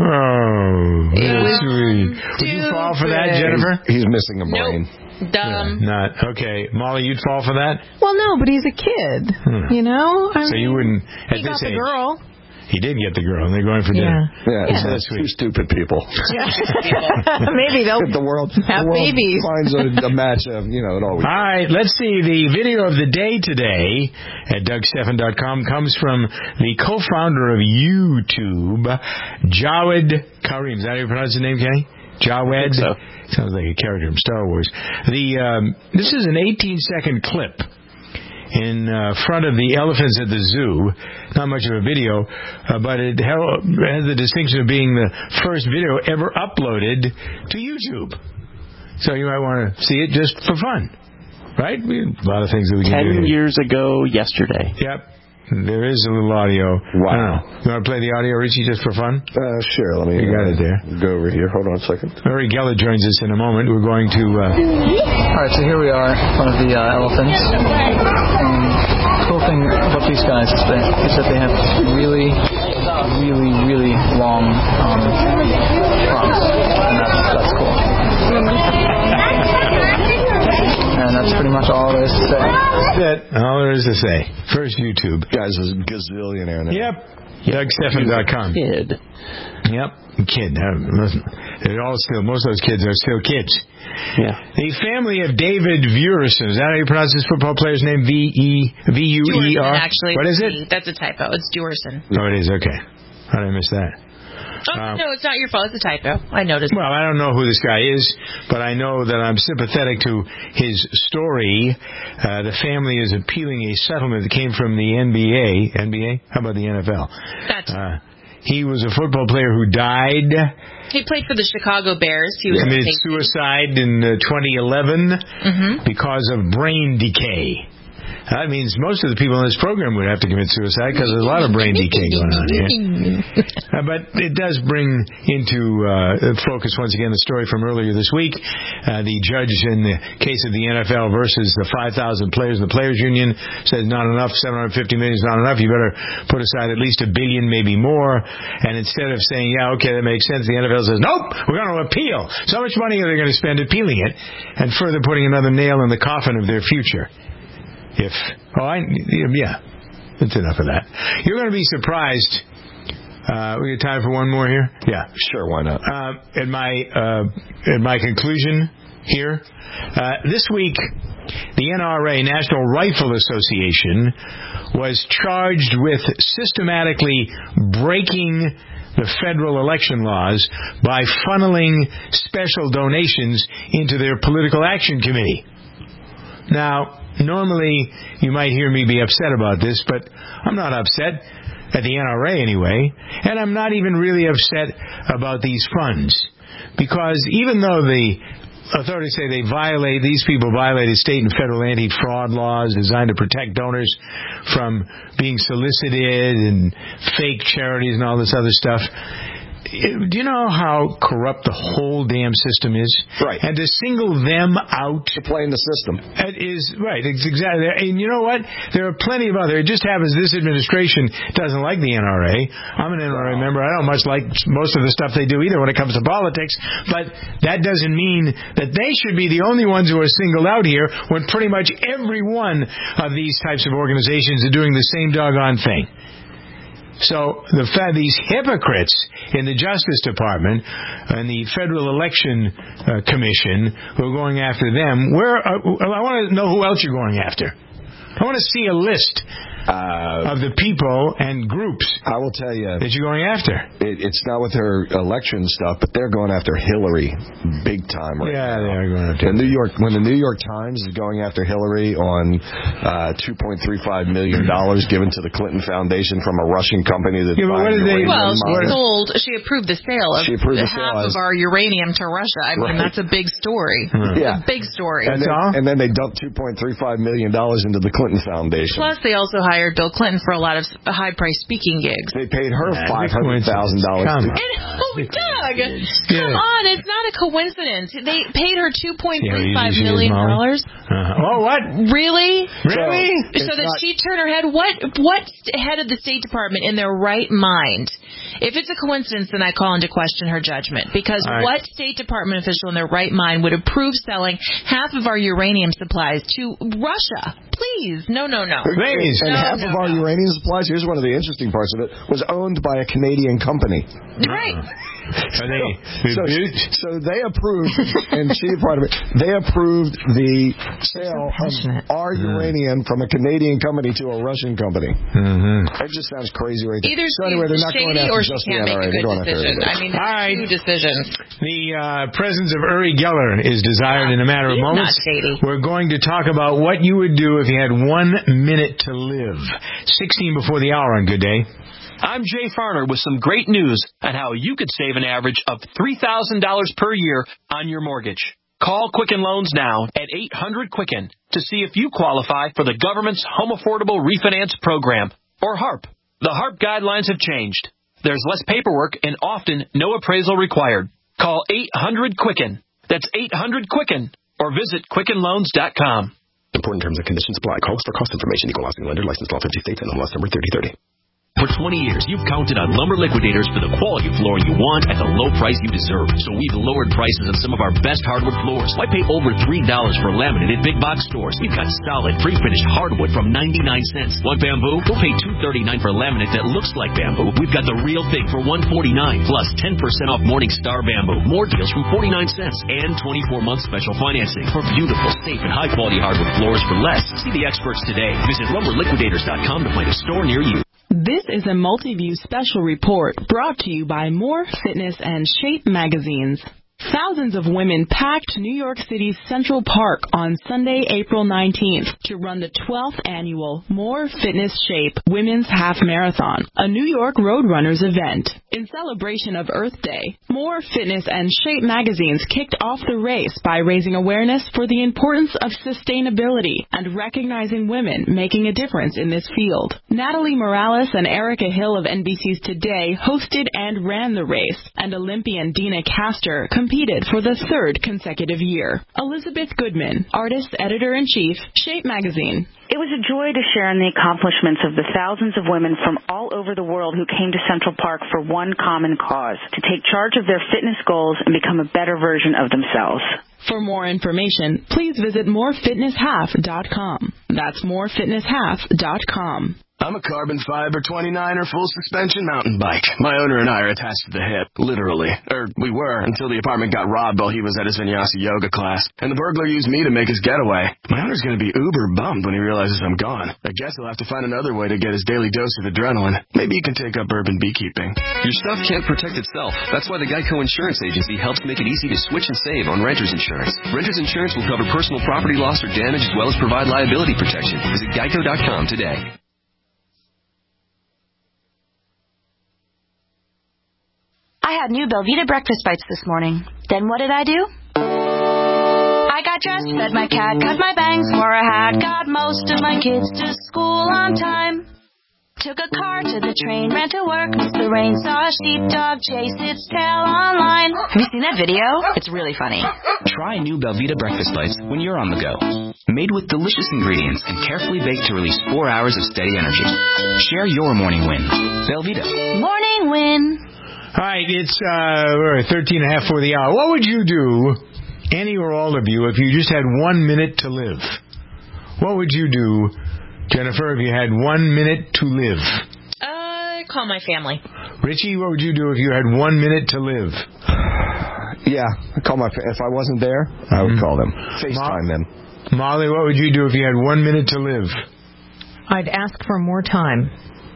Oh, that's sweet. Would you fall for that, Jennifer? He's missing a brain. Nope. Dumb. Not. Okay. Molly, you'd fall for that? Well, no, but he's a kid. So you wouldn't, at he this got age. the girl. He did get the girl, and they're going for dinner. Yeah. So that's 2 stupid people. Maybe they'll the world babies. Finds a match of, it always. All right, let's see. The video of the day today at DougStephan.com comes from the co-founder of YouTube, Jawed Karim. Is that how you pronounce his name, Kenny? Jawed? So. Sounds like a character from Star Wars. This is an 18-second clip in front of the elephants at the zoo. Not much of a video, but it has the distinction of being the first video ever uploaded to YouTube. So you might want to see it just for fun. Right? A lot of things that we can do. 10 years ago yesterday. Yep. There is a little audio. Wow. You want to play the audio, Richie, just for fun? Sure. Let me got it there. Go over here. Hold on a second. Uri Geller joins us in a moment. We're going to... All right, so here we are in front of the elephants. And the cool thing about these guys is that they have really, really, really long trunks. And that's cool. And that's pretty much all there is to say. That's it. All there is to say. First YouTube. Guy's a gazillionaire now. Yep. DougStephan.com. Kid. Yep. Kid. Listen. They're all still, most of those kids are still kids. Yeah. The family of David Vuerson. Is that how you pronounce this football player's name? V-U-E-R? Juerson, actually. What is it? That's a typo. It's Juerson. Oh, it is. Okay. How did I miss that? No, it's not your fault. It's a typo. I noticed. Well, I don't know who this guy is, but I know that I'm sympathetic to his story. The family is appealing a settlement that came from the NBA. NBA? How about the NFL? He was a football player who died. He played for the Chicago Bears. He committed suicide in 2011 because of brain decay. That means most of the people in this program would have to commit suicide because there's a lot of brain decay going on here. But it does bring into focus once again the story from earlier this week. The judge in the case of the NFL versus the 5,000 players in the Players Union said not enough, $750 million is not enough. You better put aside at least $1 billion, maybe more. And instead of saying, yeah, okay, that makes sense, the NFL says, nope, we're going to appeal. So much money are they going to spend appealing it and further putting another nail in the coffin of their future. That's enough of that. You're going to be surprised. We got time for one more here? Yeah, sure. Why not? At my conclusion here, this week, the NRA, National Rifle Association, was charged with systematically breaking the federal election laws by funneling special donations into their political action committee. Now, normally, you might hear me be upset about this, but I'm not upset, at the NRA anyway, and I'm not even really upset about these funds, because even though the authorities say these people violated state and federal anti-fraud laws designed to protect donors from being solicited and fake charities and all this other stuff, do you know how corrupt the whole damn system is? Right. And to single them out to play in the system. It is right. It's exactly. And you know what? There are plenty of other. It just happens this administration doesn't like the NRA. I'm an NRA member. I don't much like most of the stuff they do either when it comes to politics. But that doesn't mean that they should be the only ones who are singled out here when pretty much every one of these types of organizations are doing the same doggone thing. So these hypocrites in the Justice Department and the Federal Election Commission who are going after them, I want to know who else you're going after. I want to see a list of the people and groups I will tell you that you're going after. It's not with her election stuff, but they're going after Hillary big time right now. Yeah, they are going after her. When the New York Times is going after Hillary on $2.35 million given to the Clinton Foundation from a Russian company that she approved the sale of half of our uranium to Russia. I mean, that's a big story. Yeah. A big story. And then they dumped $2.35 million into the Clinton Foundation. Plus, they also hired Bill Clinton for a lot of high-priced speaking gigs. They paid her $500,000. Doug, come on, it's not a coincidence. They paid her $2.35 million. Oh, what? Really? So that she turned her head. What head of the State Department in their right mind? If it's a coincidence, then I call into question her judgment. Because what State Department official in their right mind would approve selling half of our uranium supplies to Russia? Please. No. Please. And half of our uranium supplies, here's one of the interesting parts of it, was owned by a Canadian company. Right. So they approved, and they approved the sale of our uranium from a Canadian company to a Russian company. That just sounds crazy right there. Either anyway, they're not going after just the NRA. They're going after everybody. I mean, two decisions. The presence of Uri Geller is desired in a matter of moments. We're going to talk about what you would do if you had 1 minute to live. 16 before the hour on Good Day. I'm Jay Farner with some great news on how you could save an average of $3,000 per year on your mortgage. Call Quicken Loans now at 800-QUICKEN to see if you qualify for the government's Home Affordable Refinance Program, or HARP. The HARP guidelines have changed. There's less paperwork and often no appraisal required. Call 800-QUICKEN. That's 800-QUICKEN. Or visit QuickenLoans.com. Important terms and conditions apply. Call us for cost information. Equal housing lender. Licensed law 50 states. And MLS number 3030. For 20 years, you've counted on Lumber Liquidators for the quality of flooring you want at the low price you deserve. So we've lowered prices on some of our best hardwood floors. Why pay over $3 for laminate at big box stores? We've got solid, pre-finished hardwood from 99 cents. Want bamboo? Go pay $2.39 for laminate that looks like bamboo. We've got the real thing for $1.49, plus 10% off Morningstar bamboo. More deals from 49 cents and 24-month special financing for beautiful, safe, and high-quality hardwood floors for less. See the experts today. Visit lumberliquidators.com to find a store near you. This is a Multiview special report brought to you by More Fitness and Shape magazines. Thousands of women packed New York City's Central Park on Sunday, April 19th to run the 12th annual More Fitness Shape Women's Half Marathon, a New York Roadrunners event. In celebration of Earth Day, More Fitness and Shape magazines kicked off the race by raising awareness for the importance of sustainability and recognizing women making a difference in this field. Natalie Morales and Erica Hill of NBC's Today hosted and ran the race, and Olympian Dina Castor competed for the third consecutive year. Elizabeth Goodman, artist, editor-in-chief, Shape magazine. It was a joy to share in the accomplishments of the thousands of women from all over the world who came to Central Park for one common cause, to take charge of their fitness goals and become a better version of themselves. For more information, please visit morefitnesshalf.com. That's morefitnesshalf.com. I'm a carbon fiber 29er full suspension mountain bike. My owner and I are attached to the hip, literally. We were, until the apartment got robbed while he was at his vinyasa yoga class. And the burglar used me to make his getaway. My owner's going to be uber bummed when he realizes I'm gone. I guess he'll have to find another way to get his daily dose of adrenaline. Maybe he can take up urban beekeeping. Your stuff can't protect itself. That's why the Geico Insurance Agency helps make it easy to switch and save on renter's insurance. Renter's insurance will cover personal property loss or damage as well as provide liability protection. Visit geico.com today. I had new Belvita breakfast bites this morning. Then what did I do? I got dressed, fed my cat, cut my bangs, wore a hat, got most of my kids to school on time. Took a car to the train, ran to work, missed the rain, saw a sheepdog chase its tail online. Have you seen that video? It's really funny. Try new Belvita breakfast bites when you're on the go. Made with delicious ingredients and carefully baked to release 4 hours of steady energy. Share your morning win. Belvita. Morning win. All right, it's 13:30 for the hour. What would you do, any or all of you, if you just had 1 minute to live? What would you do, Jennifer, if you had 1 minute to live? Call my family. Richie, what would you do if you had 1 minute to live? Yeah, I'd call if I wasn't there, I would call them. FaceTime them. Molly, what would you do if you had 1 minute to live? I'd ask for more time.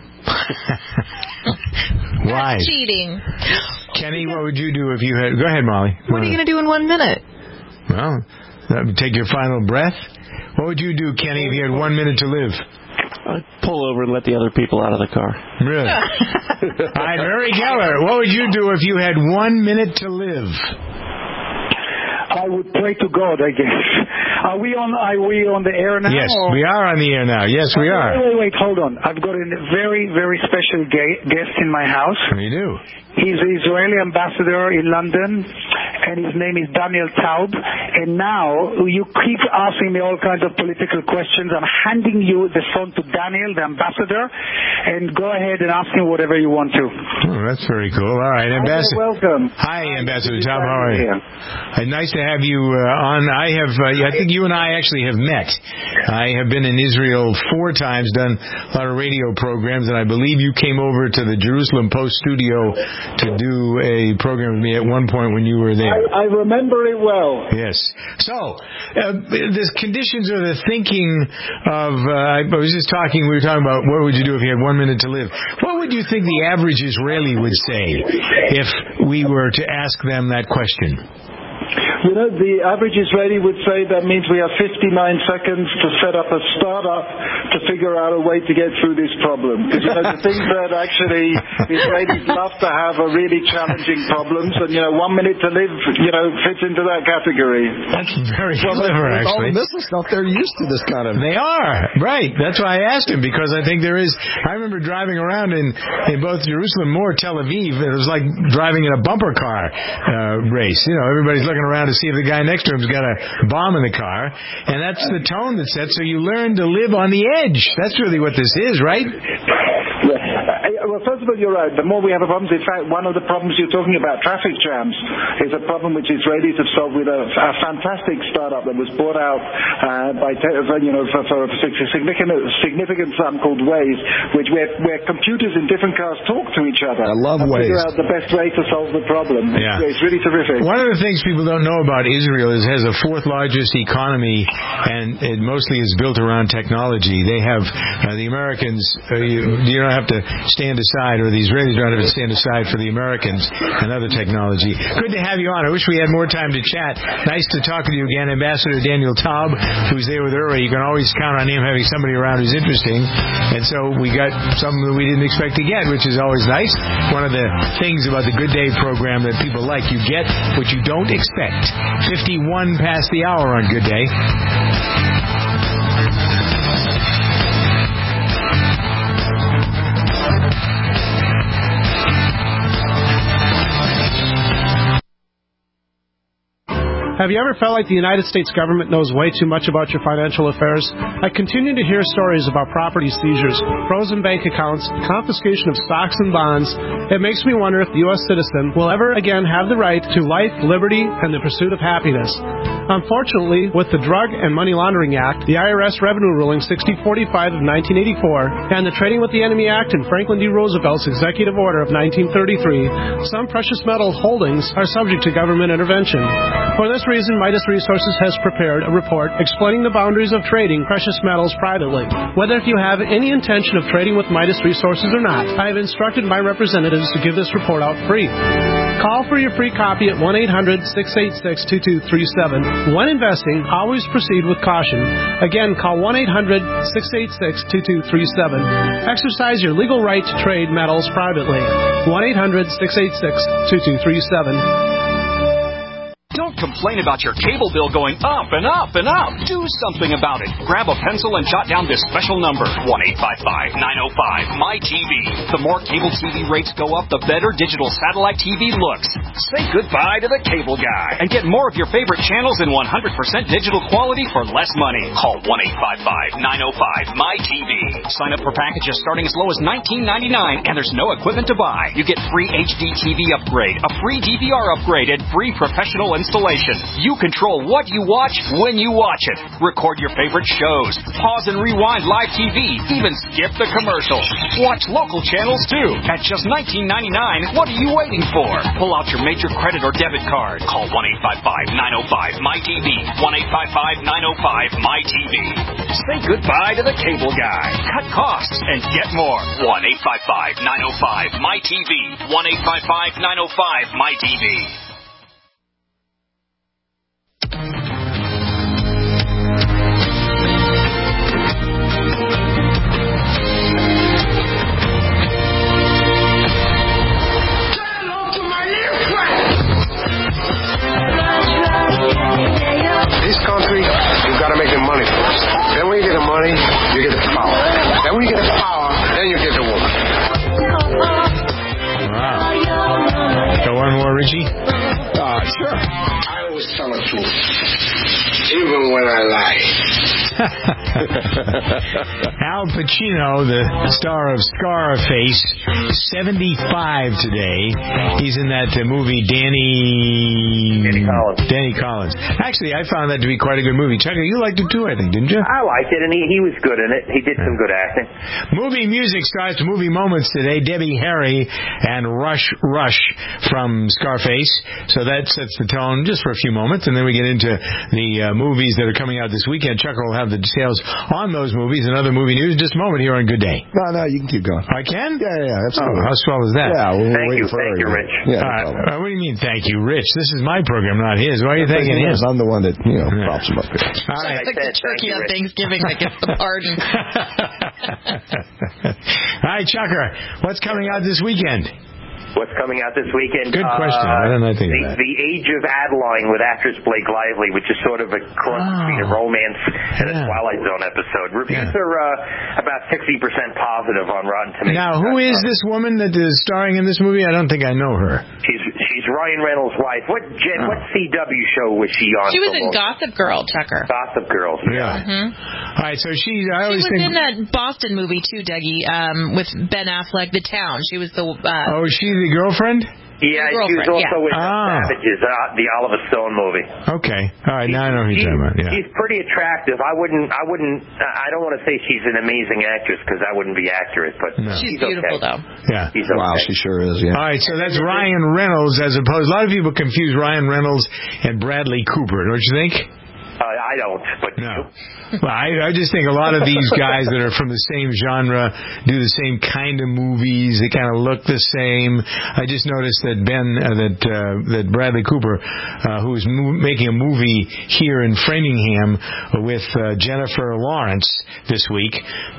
Why? That's cheating. Kenny, what would you do if you had... Go ahead, Molly. What are you going to do in 1 minute? Well, take your final breath. What would you do, Kenny, if you had 1 minute to live? I'd pull over and let the other people out of the car. Really? All right, Mary Geller, what would you do if you had 1 minute to live? I would pray to God, I guess. Are we on the air now? Yes, we are on the air now. Yes, we are. Wait, hold on. I've got a very, very special guest in my house. You do? He's the Israeli ambassador in London, and his name is Daniel Taub. And now you keep asking me all kinds of political questions. I'm handing you the phone to Daniel, the ambassador, and go ahead and ask him whatever you want to. Oh, that's very cool. All right, Ambassador. Welcome. Hi, Ambassador Taub. How are you? Nice to have you on. I think you and I actually have met. I have been in Israel 4 times, done a lot of radio programs, and I believe you came over to the Jerusalem Post studio to do a program with me at one point when you were there. I remember it well. Yes. So, the conditions or the thinking of, I was just talking, we were talking about what would you do if you had 1 minute to live. What would you think the average Israeli would say if we were to ask them that question? You know, the average Israeli would say that means we have 59 seconds to set up a startup to figure out a way to get through this problem. Because, you know, the things that actually Israelis love to have are really challenging problems. And, 1 minute to live, fits into that category. That's very clever, actually. All the missile stuff, they're used to this kind of... They are, right. That's why I asked him, because I think there is... I remember driving around in both Jerusalem or Tel Aviv. It was like driving in a bumper car race. Everybody's looking around to see if the guy next to him's got a bomb in the car, and that's the tone that's set. So you learn to live on the edge. That's really what this is, right? Well, first of all, you're right. The more we have problems, in fact, one of the problems you're talking about, traffic jams, is a problem which Israelis have solved with a fantastic startup that was bought out for a significant sum called Waze, where computers in different cars talk to each other. I love Waze. Figure out the best way to solve the problem. Yeah. It's really terrific. One of the things people don't know about Israel is it has the fourth largest economy, and it mostly is built around technology. They have the Americans. You don't have to stand aside, or the Israelis don't have to stand aside for the Americans and other technology. Good to have you on. I wish we had more time to chat. Nice to talk with you again, Ambassador Daniel Taub, who's there with Uri. You can always count on him having somebody around who's interesting, and so we got something that we didn't expect to get, which is always nice. One of the things about the Good Day program that people like, you get what you don't expect. 51 past the hour on Good Day. Have you ever felt like the United States government knows way too much about your financial affairs? I continue to hear stories about property seizures, frozen bank accounts, confiscation of stocks and bonds. It makes me wonder if the U.S. citizen will ever again have the right to life, liberty, and the pursuit of happiness. Unfortunately, with the Drug and Money Laundering Act, the IRS Revenue Ruling 6045 of 1984, and the Trading with the Enemy Act and Franklin D. Roosevelt's Executive Order of 1933, some precious metal holdings are subject to government intervention. For this reason, Midas Resources has prepared a report explaining the boundaries of trading precious metals privately. Whether if you have any intention of trading with Midas Resources or not, I have instructed my representatives to give this report out free. Call for your free copy at 1-800-686-2237. When investing, always proceed with caution. Again, call 1-800-686-2237. Exercise your legal right to trade metals privately. 1-800-686-2237. Don't complain about your cable bill going up and up and up. Do something about it. Grab a pencil and jot down this special number, 1-855-905-MY-TV. The more cable TV rates go up, the better digital satellite TV looks. Say goodbye to the cable guy and get more of your favorite channels in 100% digital quality for less money. Call 1-855-905-MY-TV. Sign up for packages starting as low as $19.99, and there's no equipment to buy. You get free HD TV upgrade, a free DVR upgrade, and free professional installation. You control what you watch when you watch it. Record your favorite shows. Pause and rewind live TV. Even skip the commercials. Watch local channels too. At just $19.99, what are you waiting for? Pull out your major credit or debit card. Call 1-855-905-MY-TV. 1-855-905-MY-TV. Say goodbye to the cable guy. Cut costs and get more. 1-855-905-MY-TV. 1-855-905-MY-TV. This country, you've got to make the money first. Then when you get the money, you get the power. Then when you get the power, then you get the woman. Wow. Go one more, Richie? Sure. I always tell the truth, even when I lie. Al Pacino, the star of Scarface, 75 today. He's in that movie Danny Collins. Actually, I found that to be quite a good movie. Chuck, you liked it too, I think, didn't you? I liked it, and he was good in it. He did some good acting. Movie music starts Movie Moments today. Debbie Harry and Rush from Scarface. So that sets the tone just for a few moments, and then we get into the movies that are coming out this weekend. Chuck will have the details on those movies and other movie news in just a moment here on Good Day. No, you can keep going. I can? Yeah, absolutely. Oh, how swell is that? Yeah, thank you, Rich. Yeah, what do you mean, thank you, Rich? This is my program, not his. Why are you thanking him? I'm the one that, props him up here. All right. Like the turkey on Thanksgiving that gets the pardon. All right, Chucker, what's coming out this weekend? What's coming out this weekend? Good question. Why didn't I think of that? The Age of Adeline with actress Blake Lively, which is sort of a cross between a romance and a Twilight Zone episode. Reviews are about 60% positive on Rotten Tomatoes. Now, who is this woman that is starring in this movie? I don't think I know her. She's She's Ryan Reynolds' wife. What CW show was she on? She was in Gossip Girl, Tucker. Gossip Girl. Yeah. Mm-hmm. All right, so she was in that Boston movie too, Dougie, with Ben Affleck, The Town. She was the. is she the girlfriend? Yeah, she was also with Savages, the Oliver Stone movie. Okay, all right, now I know who you're talking about. Yeah. She's pretty attractive. I don't want to say she's an amazing actress because that wouldn't be accurate, but she's beautiful though. Yeah, she's okay. Wow, she sure is. Yeah. All right, so that's Ryan Reynolds as opposed. A lot of people confuse Ryan Reynolds and Bradley Cooper. Don't you think? I don't, but no. Well, I just think a lot of these guys that are from the same genre do the same kind of movies. They kind of look the same. I just noticed that that Bradley Cooper, who is making a movie here in Framingham with Jennifer Lawrence this week,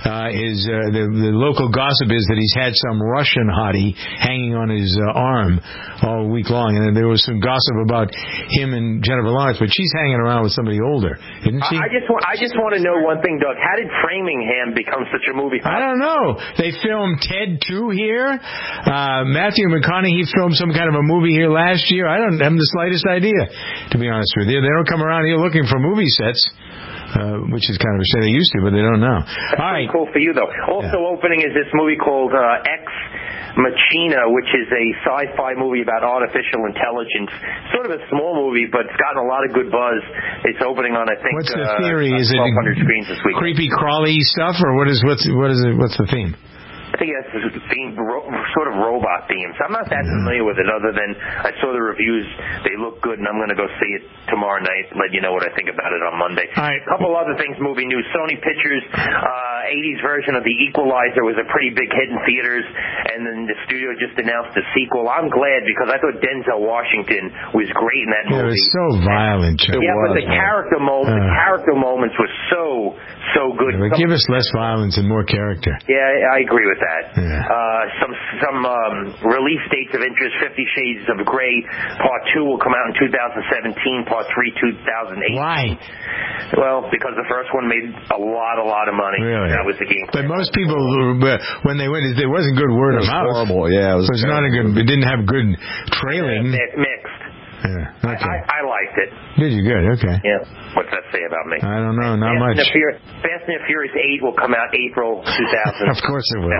the local gossip is that he's had some Russian hottie hanging on his arm all week long, and there was some gossip about him and Jennifer Lawrence, but she's hanging around with somebody older, isn't she? I just want to know one thing, Doug. How did Framingham become such a movie? I don't know. They filmed Ted 2 here. Matthew McConaughey filmed some kind of a movie here last year. I don't have the slightest idea, to be honest with you. They don't come around here looking for movie sets. Which is kind of a shame. They used to, but they don't now. That's pretty cool for you, though. Also opening is this movie called Ex Machina, which is a sci-fi movie about artificial intelligence. Sort of a small movie, but it's gotten a lot of good buzz. It's opening on, I think, what's the theory? Is it 1,200 screens this week. Creepy crawly stuff, or what's the theme? I think it has this theme, sort of robot theme. So I'm not that familiar with it other than I saw the reviews. They look good, and I'm going to go see it tomorrow night, let you know what I think about it on Monday. All right. A couple other things, movie news. Sony Pictures, 80s version of The Equalizer was a pretty big hit in theaters, and then the studio just announced a sequel. I'm glad because I thought Denzel Washington was great in that movie. It was so violent. But the character moments were so good. Yeah, but give us less violence and more character. Yeah, I agree with that. Yeah. Some release dates of interest: 50 Shades of Grey Part 2 will come out in 2017. Part 3 2008. Why? Well, because the first one made a lot of money. Really? That was the game. But most people, when they went, there wasn't good word of mouth. Horrible. Yeah, it was not a good. It didn't have good trailing. Mixed. Yeah. Okay. I liked it. Did you? Good. Okay. Yeah. What's that say about me? I don't know. Not much. Fast and Furious 8 will come out April 2000. Of course it will.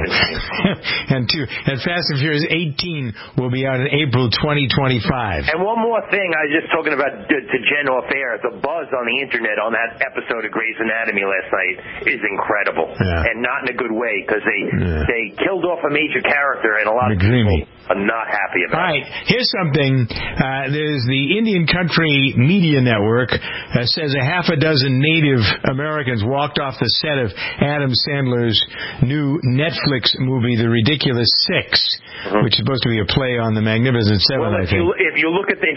and Fast and Furious 18 will be out in April 2025. And one more thing, I was just talking about to Jen off air. The buzz on the internet on that episode of Grey's Anatomy last night is incredible, and not in a good way because they killed off a major character, and a lot of people are not happy about it. All right, here's something. There's the Indian Country Media Network says a half a dozen Native Americans walked off the set of Adam Sandler's new Netflix movie, The Ridiculous Six, which is supposed to be a play on The Magnificent Seven. Well, if you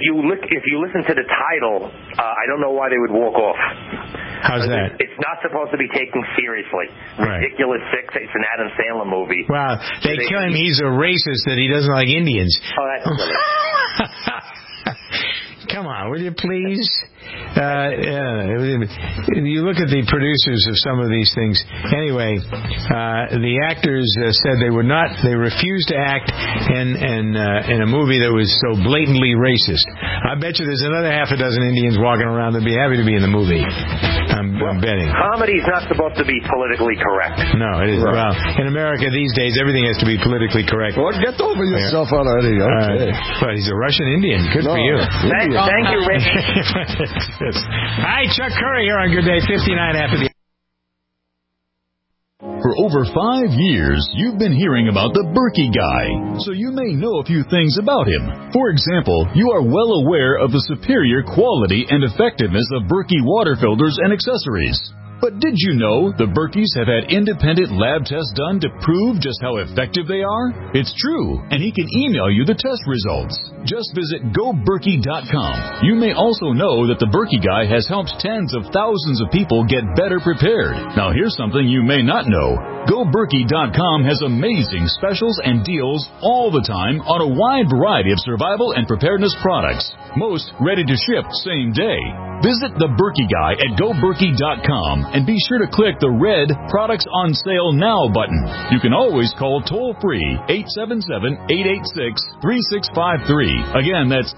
listen to the title, I don't know why they would walk off. How's that? It's not supposed to be taken seriously. Right. Ridiculous Six. It's an Adam Sandler movie. Well, they claim he's a racist, that he doesn't like Indians. Oh, that's silly. Come on, will you please? You look at the producers of some of these things. Anyway, the actors said they refused to act in a movie that was so blatantly racist. I bet you there's another half a dozen Indians walking around that'd be happy to be in the movie. I'm betting. Comedy's not supposed to be politically correct. No, it isn't. Well, in America these days, everything has to be politically correct. Well, get over yourself already. Okay. But he's a Russian Indian. Good for you. Thank you, Rick. Hi, Chuck Curry here on Good Day 59 after the... For over 5 years, you've been hearing about the Berkey Guy, so you may know a few things about him. For example, you are well aware of the superior quality and effectiveness of Berkey water filters and accessories. But did you know the Berkeys have had independent lab tests done to prove just how effective they are? It's true, and he can email you the test results. Just visit GoBerkey.com. You may also know that the Berkey Guy has helped tens of thousands of people get better prepared. Now here's something you may not know. GoBerkey.com has amazing specials and deals all the time on a wide variety of survival and preparedness products. Most ready to ship same day. Visit The Berkey Guy at GoBerkey.com and be sure to click the red Products on Sale Now button. You can always call toll-free 877-886-3653. Again, that's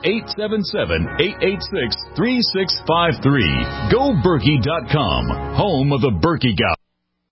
877-886-3653. GoBerkey.com, home of The Berkey Guy.